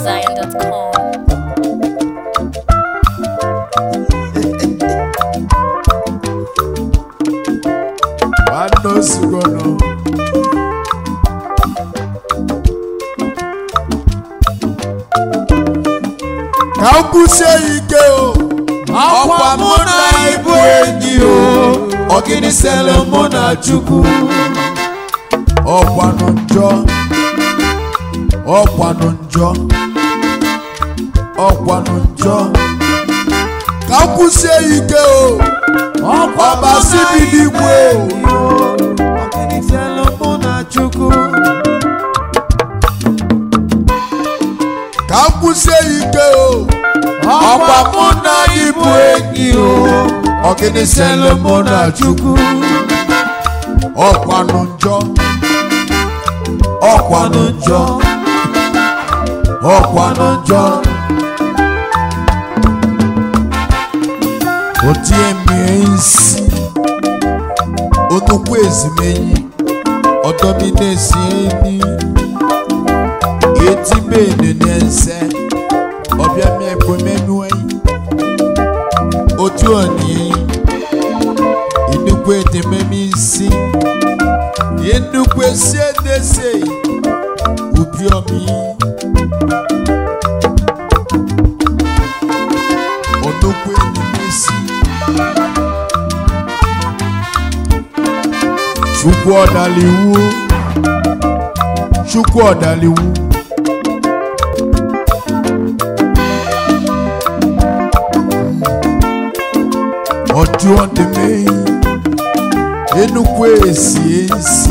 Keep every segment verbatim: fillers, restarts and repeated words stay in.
zion dot com. Wando sugono Kaukushe ike o Ọkwa mụ na ibu enyi o Ogini sele mụ na Chukwu Ọkwanụ njọ Ọkwanụ njọ Ọkwanụ njọ Kaukushe ike o Ọba sibi n'igwe Ogini sele mụ na Chukwu Kaukushe ike o Ọkwa mụ na ibu enyi o Ogini sele mụ na Chukwu Ọkwanụ njọ Ọkwanụ njọ Ọkwanụ njọ Otie miensi Onukwu ezimenyi Odominesi eni Eti bene nense Obia miekwe menuei Otu oni Inukwu edememisi Inukwu esi edese Ubiomi Onukwu edemesi Chukwu ọdaliwu Chukwu ọdaliwu Otu ọdịmeyi Enukwu esi esi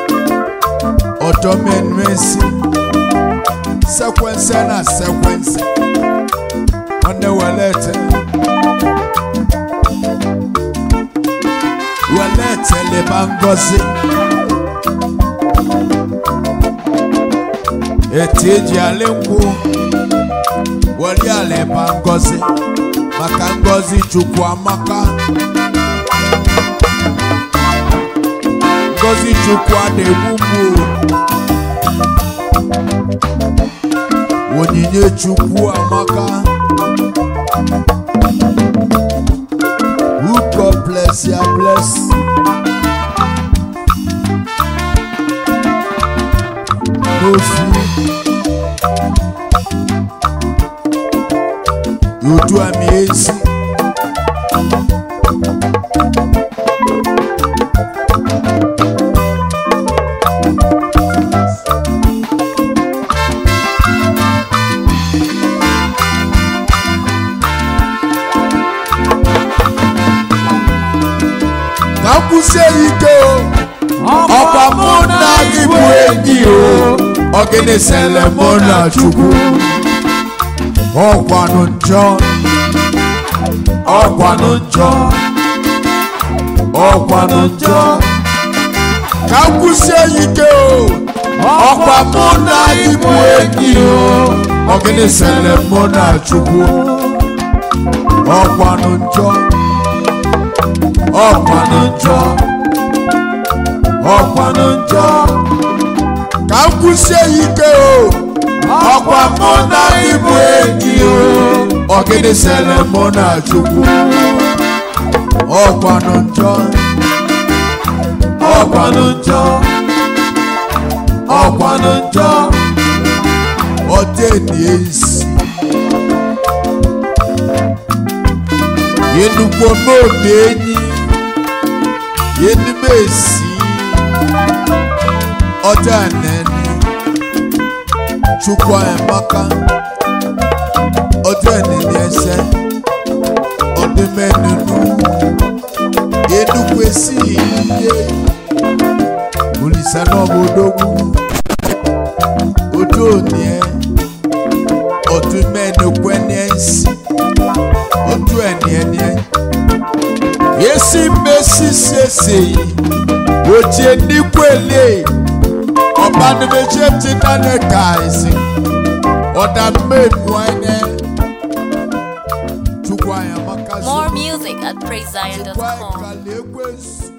Odomenu esi Sekwense na sekwense One welete Welete leba ngozi Etiji alengu Wali aleba ngozi Maka ngozi Chukwu amaka Ngozi Chukwu ademumu Onyinye Chukwu amaka Who God bless ya bless No fear You do amazing Kaukushe ike o Ọkwa mụ na ibu enyi o Ogini sele mụ na Chukwu Ọkwanụ njọ Ọkwanụ njọ Ọkwanụ njọ Kaukushe ike o Ọkwa mụ na ibu enyi o Ogini sele mụ na Chukwu Ọkwanụ njọ Ọkwanụ njọ Ọkwanụ njọ Kaukushe ike o Ọkwa mụ na ibu enyi o Ogini sele mụ na Chukwu Ọkwanụ njọ Ọkwanụ njọ Ọkwanụ njọ Oteni esi Yenukwo n'obi enyi Yenume esi Odaneni Chukwu amaka Odaneni ese Odemenunu Yenukwo esi iye Olisa n'obodogu Odo nie Odumenu kwenyensi Odu enienye Yesi mesi sese Oje nikwele Obani meje tinane kaisi Oda menu ene Chukwu amaka More music at praise zion dot com.